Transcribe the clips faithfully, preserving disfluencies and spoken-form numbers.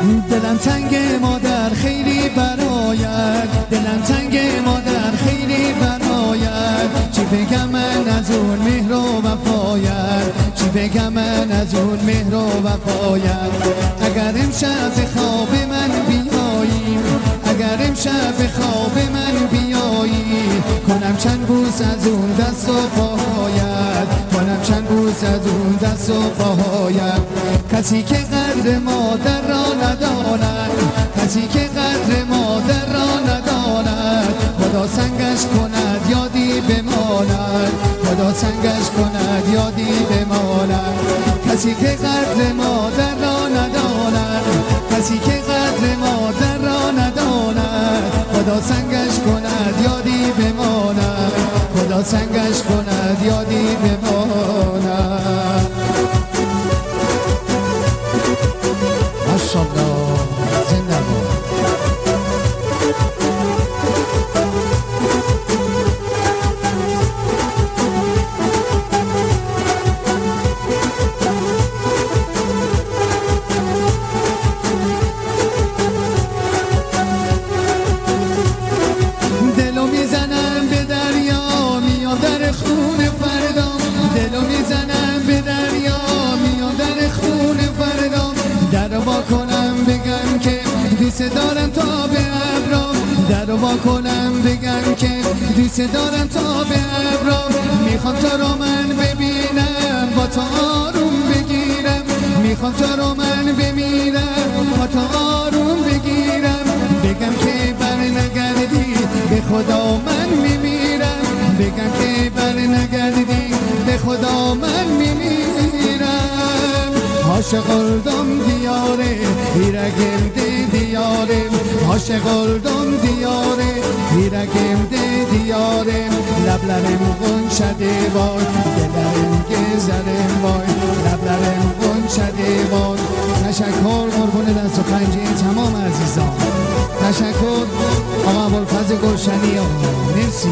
دلم تنگ مادر خیلی برایت، دلم تنگ مادر خیلی برایت. چی بگم من از اون مهر و وفایت، چی بگم من از اون مهر و وفایت. اگر امشب به خواب من بیایی، اگر امشب به خواب من بیایی، کنم چند بوس از اون دست و پاهایت، کنم چند بوس از اون دست و پاهایت. کسی که قدر مادر را نداند، کسی که قدر مادر را نداند، خدا سنگش کند یادی بماند، خدا سنگش کند یادی بماند. کسی که قدر مادر را نداند، کسی که قدر مادر را نداند، خدا سنگش کند یادی بماند، خدا سنگش کند یادی بماند. ماشاءالله زنده باد. دلو میزنم به دریا میام در خون فردا، دلو میزنم به دریا میام در خون فردا. در وا کنم بگم که دوست دارم تا به ابرام، در وا کنم بگم که دوست دارم تا به ابرام. میخوام تا رو من ببینم با تو آروم بگیرم، میخوام تا رو من بمیرم با تو آروم بگیرم. بگم که بر نگردی به خدا من میمیرم، بگم که بر نگردی به خدا من میمیرم. عاشق oldum diyare, yüreğimde diyarım. Aşık oldum diyare, yüreğimde diyarım. Lablarım gonşa divar, dilerim gezerim vay. Lablarım gonşa divar. Teşekkür قربون دست و پنجه تمام عزیزان. تشکر آقا ابوالفضل گلشنی آقا، مرسی.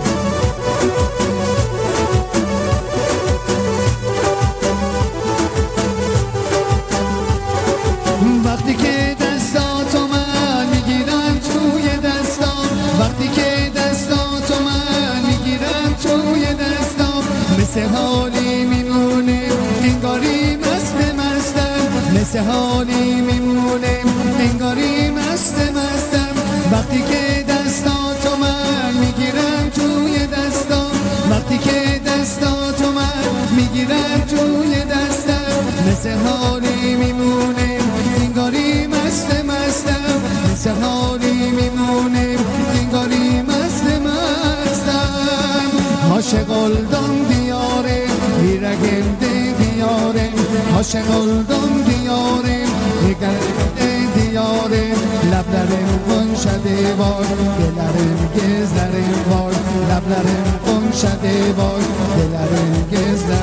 وقتی که دستاتو من میگیرم توی دستام، وقتی که دستاتو من میگیرم توی دستام، مثل حالی میمونه انگاری مست مستم، مثل حالی میمونه انگاری مست مستم. وقتی که دستاتو من میگیرم توی دستام، وقتی که دستاتو من میگیرم توی دستم، مثل حالی میمونه انگاری مست مستم، مثل حالی میمونه انگاری مست مستم. عاشق oldum diyarım, yüreğimde diyarım. Aşık oldum diyarım, yüreğimde diyarım. Lablarım gonşa divar, dilerim gezlerim var. Lablarım gonşa divar, dilerim gezlerim